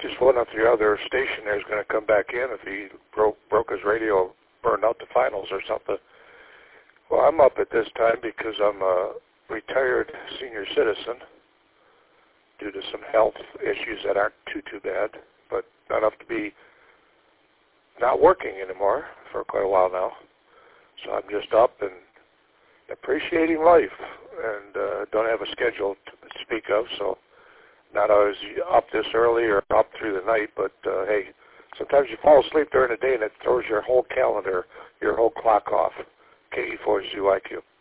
just one after the other station there is going to come back in if he broke his radio, burned out the finals or something. Well, I'm up at this time because I'm a retired senior citizen due to some health issues that aren't too bad, but not enough to be not working anymore for quite a while now. So I'm just up and appreciating life, and don't have a schedule to speak of, so not always up this early or up through the night, but hey, sometimes you fall asleep during the day and it throws your whole calendar, your whole clock off. KE4ZYQ.